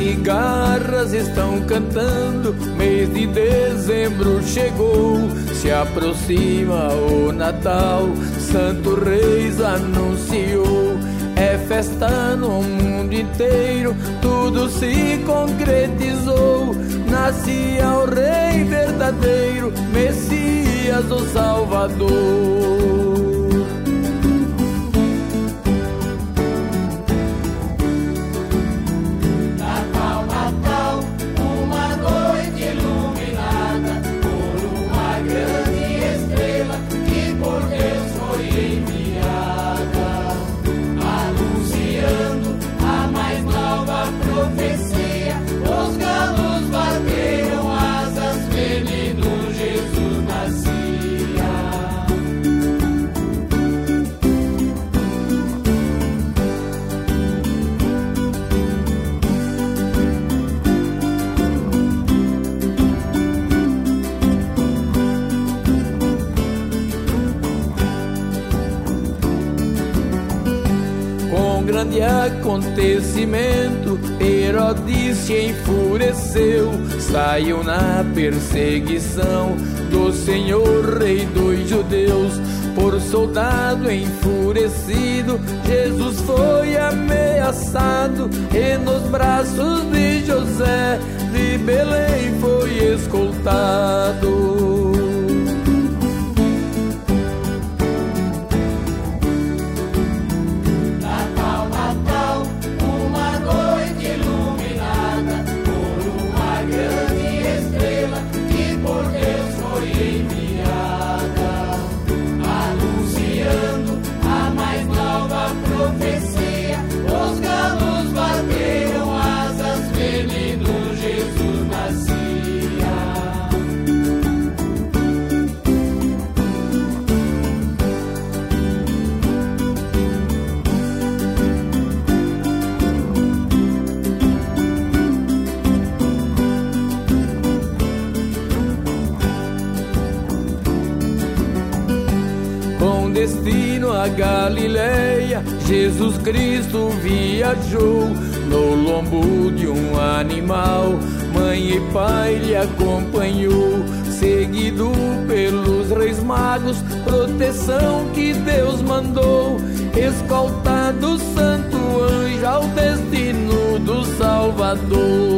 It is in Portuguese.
cigarras estão cantando, mês de dezembro chegou, se aproxima o Natal, Santo Reis anunciou. É festa no mundo inteiro, tudo se concretizou. Nascia o Rei verdadeiro, Messias, o Salvador. Grande acontecimento, Herodes se enfureceu, saiu na perseguição do Senhor Rei dos Judeus. Por soldado enfurecido, Jesus foi ameaçado, e nos braços de José de Belém foi escoltado. Destino a Galileia, Jesus Cristo viajou no lombo de um animal, mãe e pai lhe acompanhou, seguido pelos reis magos, proteção que Deus mandou, escoltado santo anjo ao destino do Salvador.